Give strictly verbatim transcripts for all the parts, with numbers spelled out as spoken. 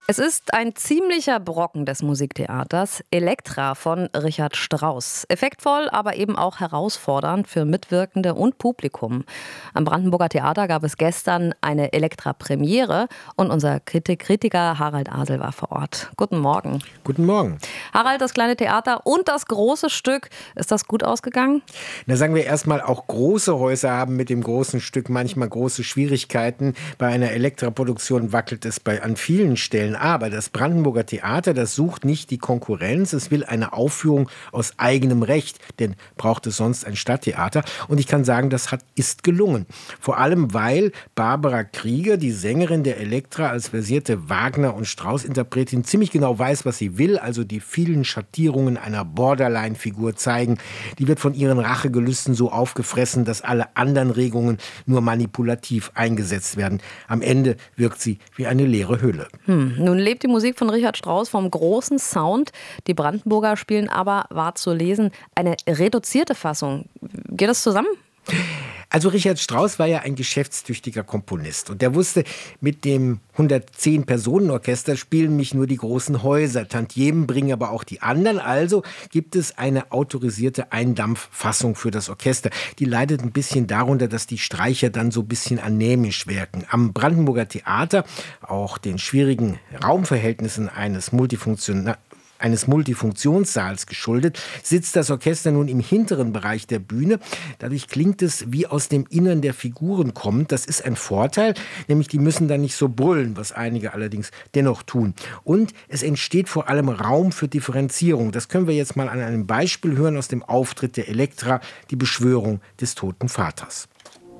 Es ist ein ziemlicher Brocken des Musiktheaters, Elektra von Richard Strauss. Effektvoll, aber eben auch herausfordernd für Mitwirkende und Publikum. Am Brandenburger Theater gab es gestern eine Elektra-Premiere und unser Kritik- Kritiker Harald Asel war vor Ort. Guten Morgen. Guten Morgen. Harald, das kleine Theater und das große Stück, ist das gut ausgegangen? Na, sagen wir erstmal, auch große Häuser haben mit dem großen Stück manchmal große Schwierigkeiten. Bei einer Elektra-Produktion wackelt es bei, an vielen Stellen. Aber das Brandenburger Theater, das sucht nicht die Konkurrenz. Es will eine Aufführung aus eigenem Recht, denn braucht es sonst ein Stadttheater. Und ich kann sagen, das hat, ist gelungen. Vor allem, weil Barbara Krieger, die Sängerin der Elektra, als versierte Wagner- und Strauss-Interpretin ziemlich genau weiß, was sie will, also die vielen Schattierungen einer Borderline-Figur zeigen. Die wird von ihren Rachegelüsten so aufgefressen, dass alle anderen Regungen nur manipulativ eingesetzt werden. Am Ende wirkt sie wie eine leere Hülle. Hm. Nun lebt die Musik von Richard Strauss vom großen Sound. Die Brandenburger spielen aber, war zu lesen, eine reduzierte Fassung. Geht das zusammen? Also Richard Strauss war ja ein geschäftstüchtiger Komponist und der wusste, mit dem hundertzehn-Personen-Orchester spielen mich nur die großen Häuser. Tantiemen bringen aber auch die anderen. Also gibt es eine autorisierte Eindampffassung für das Orchester. Die leidet ein bisschen darunter, dass die Streicher dann so ein bisschen anämisch wirken. Am Brandenburger Theater, auch den schwierigen Raumverhältnissen eines multifunktionalen eines Multifunktionssaals geschuldet, sitzt das Orchester nun im hinteren Bereich der Bühne. Dadurch klingt es wie aus dem Innern der Figuren kommend. Das ist ein Vorteil, nämlich die müssen dann nicht so brüllen, was einige allerdings dennoch tun. Und es entsteht vor allem Raum für Differenzierung. Das können wir jetzt mal an einem Beispiel hören aus dem Auftritt der Elektra, die Beschwörung des toten Vaters.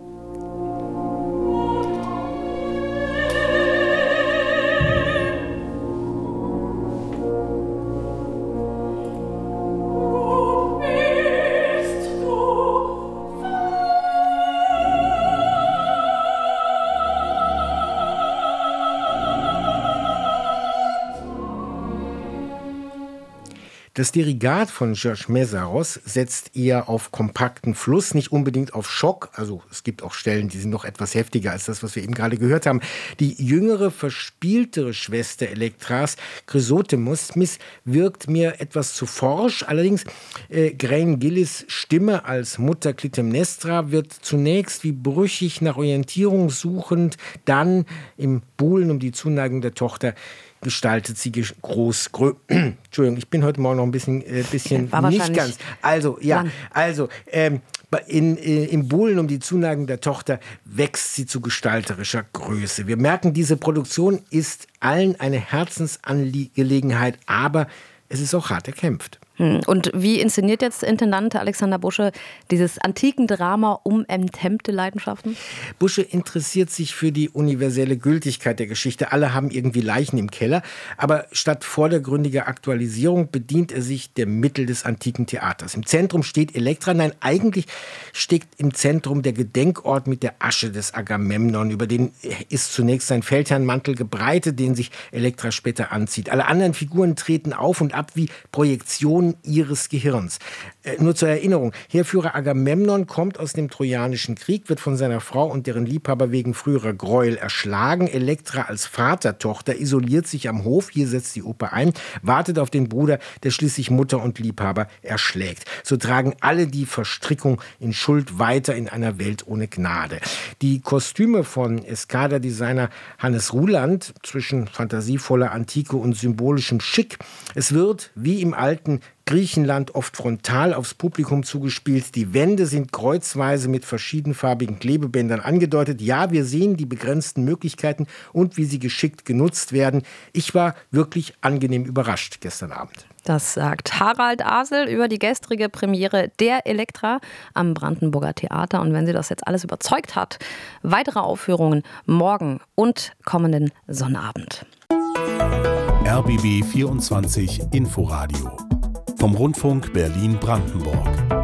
Das Dirigat von Georges Mészáros setzt eher auf kompakten Fluss, nicht unbedingt auf Schock. Also es gibt auch Stellen, die sind noch etwas heftiger als das, was wir eben gerade gehört haben. Die jüngere, verspieltere Schwester Elektras, Chrysothemis, wirkt mir etwas zu forsch. Allerdings äh, Graeme Gillis Stimme als Mutter Clytemnestra wird zunächst wie brüchig nach Orientierung suchend, dann im Buhlen um die Zuneigung der Tochter gestaltet sie groß. Grö- Entschuldigung, ich bin heute Morgen noch ein bisschen, äh, bisschen ja, nicht ganz. Also, ja, lang. also, ähm, in, in, im Buhlen um die Zuneigung der Tochter wächst sie zu gestalterischer Größe. Wir merken, diese Produktion ist allen eine Herzensangelegenheit, aber es ist auch hart erkämpft. Und wie inszeniert jetzt Intendant Alexander Busche dieses antiken Drama um enthemmte Leidenschaften? Busche interessiert sich für die universelle Gültigkeit der Geschichte. Alle haben irgendwie Leichen im Keller. Aber statt vordergründiger Aktualisierung bedient er sich der Mittel des antiken Theaters. Im Zentrum steht Elektra. Nein, eigentlich steckt im Zentrum der Gedenkort mit der Asche des Agamemnon. Über den ist zunächst sein Feldherrnmantel gebreitet, den sich Elektra später anzieht. Alle anderen Figuren treten auf und ab wie Projektionen ihres Gehirns. Äh, nur zur Erinnerung, Heerführer Agamemnon kommt aus dem Trojanischen Krieg, wird von seiner Frau und deren Liebhaber wegen früherer Gräuel erschlagen. Elektra als Vatertochter isoliert sich am Hof, hier setzt die Oper ein, wartet auf den Bruder, der schließlich Mutter und Liebhaber erschlägt. So tragen alle die Verstrickung in Schuld weiter in einer Welt ohne Gnade. Die Kostüme von Eskader-Designer Hannes Ruland, zwischen fantasievoller Antike und symbolischem Schick. Es wird, wie im alten Griechenland, oft frontal aufs Publikum zugespielt. Die Wände sind kreuzweise mit verschiedenfarbigen Klebebändern angedeutet. Ja, wir sehen die begrenzten Möglichkeiten und wie sie geschickt genutzt werden. Ich war wirklich angenehm überrascht gestern Abend. Das sagt Harald Asel über die gestrige Premiere der Elektra am Brandenburger Theater. Und wenn Sie das jetzt alles überzeugt hat, weitere Aufführungen morgen und kommenden Sonnabend. R B B vierundzwanzig Inforadio vom Rundfunk Berlin-Brandenburg.